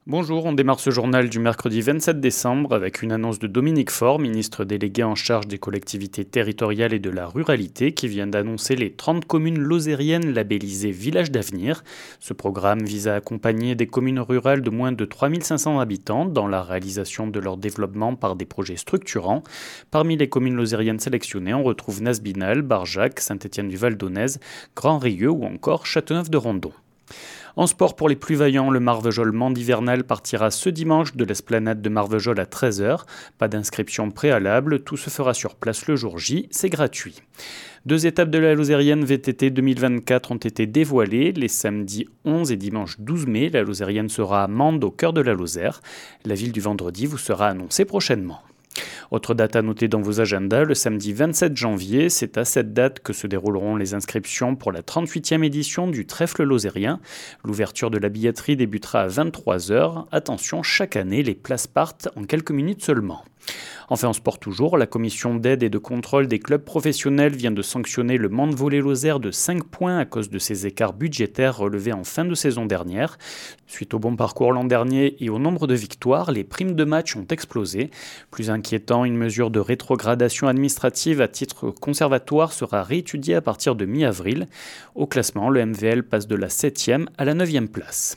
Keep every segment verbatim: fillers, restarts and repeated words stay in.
Bonjour, on démarre ce journal du mercredi vingt-sept décembre avec une annonce de Dominique Faure, ministre délégué en charge des collectivités territoriales et de la ruralité, qui vient d'annoncer les trente communes lozériennes labellisées Village d'avenir. Ce programme vise à accompagner des communes rurales de moins de trois mille cinq cents habitants dans la réalisation de leur développement par des projets structurants. Parmi les communes lozériennes sélectionnées, on retrouve Nasbinal, Barjac, Saint-Étienne-du-Val-d'Aunez, Grand-Rieux ou encore Châteauneuf-de-Rondon. En sport pour les plus vaillants, le Marvejols Mende hivernal partira ce dimanche de l'esplanade de Marvejols à treize heures. Pas d'inscription préalable, tout se fera sur place le jour J, c'est gratuit. Deux étapes de la Lozérienne V T T deux mille vingt-quatre ont été dévoilées. Les samedis onze et dimanche douze mai, la Lozérienne sera à Mende, au cœur de la Lozère. La ville du vendredi vous sera annoncée prochainement. Autre date à noter dans vos agendas, le samedi vingt-sept janvier, c'est à cette date que se dérouleront les inscriptions pour la trente-huitième édition du Trèfle lozérien. L'ouverture de la billetterie débutera à vingt-trois heures. Attention, chaque année, les places partent en quelques minutes seulement. Enfin, en sport toujours, la commission d'aide et de contrôle des clubs professionnels vient de sanctionner le Mende Volley Lozère de cinq points à cause de ses écarts budgétaires relevés en fin de saison dernière. Suite au bon parcours l'an dernier et au nombre de victoires, les primes de match ont explosé. Plus inquiétant, une mesure de rétrogradation administrative à titre conservatoire sera réétudiée à partir de mi-avril. Au classement, le M V L passe de la septième à la neuvième place.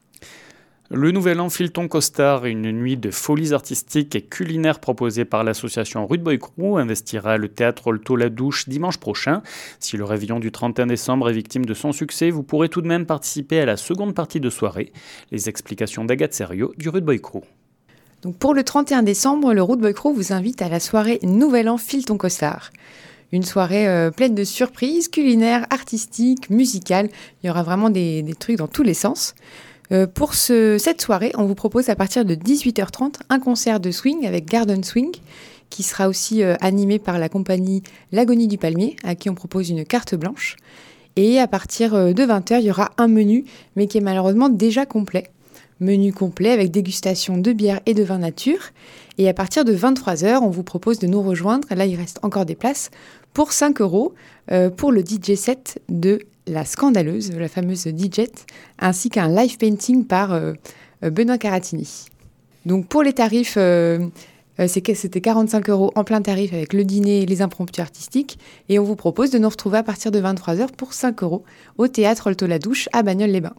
Le Nouvel An Filton Costard, une nuit de folies artistiques et culinaires proposée par l'association Rude Boy Crew, investira le théâtre Olto-la-Douche dimanche prochain. Si le réveillon du trente et un décembre est victime de son succès, vous pourrez tout de même participer à la seconde partie de soirée. Les explications d'Agathe Serriot du Rude Boy Crew. Donc pour le trente et un décembre, le Rude Boy Crew vous invite à la soirée Nouvel An Filton Costard. Une soirée euh, pleine de surprises culinaires, artistiques, musicales. Il y aura vraiment des, des trucs dans tous les sens. Euh, pour ce, cette soirée, on vous propose à partir de dix-huit heures trente un concert de swing avec Garden Swing qui sera aussi euh, animé par la compagnie L'Agonie du Palmier à qui on propose une carte blanche. Et à partir euh, de vingt heures, il y aura un menu mais qui est malheureusement déjà complet. Menu complet avec dégustation de bière et de vin nature. Et à partir de vingt-trois heures, on vous propose de nous rejoindre. Là, il reste encore des places pour cinq euros euh, pour le D J set de La Scandaleuse, la fameuse D J, ainsi qu'un live painting par euh, Benoît Caratini. Donc pour les tarifs, euh, c'était quarante-cinq euros en plein tarif avec le dîner et les impromptus artistiques. Et on vous propose de nous retrouver à partir de vingt-trois heures pour cinq euros au théâtre Olto-la-Douche à Bagnoles-les-Bains.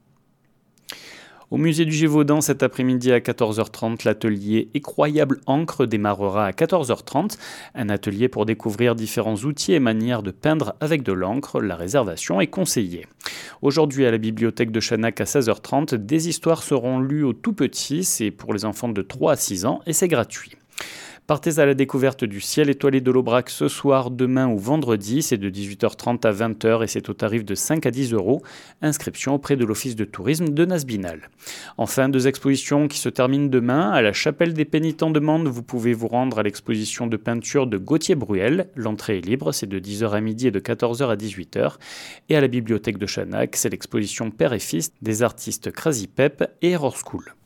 Au musée du Gévaudan, cet après-midi à quatorze heures trente, l'atelier Incroyable Encre démarrera à quatorze heures trente. Un atelier pour découvrir différents outils et manières de peindre avec de l'encre. La réservation est conseillée. Aujourd'hui, à la bibliothèque de Chanac à seize heures trente, des histoires seront lues aux tout petits. C'est pour les enfants de trois à six ans et c'est gratuit. Partez à la découverte du ciel étoilé de l'Aubrac ce soir, demain ou vendredi. C'est de dix-huit heures trente à vingt heures et c'est au tarif de cinq à dix euros. Inscription auprès de l'office de tourisme de Nasbinal. Enfin, deux expositions qui se terminent demain. À la chapelle des pénitents de Mende, vous pouvez vous rendre à l'exposition de peinture de Gauthier Bruel. L'entrée est libre, c'est de dix heures à midi et de quatorze heures à dix-huit heures. Et à la bibliothèque de Chanac, c'est l'exposition Père et Fils des artistes Crazy Pep et Error School.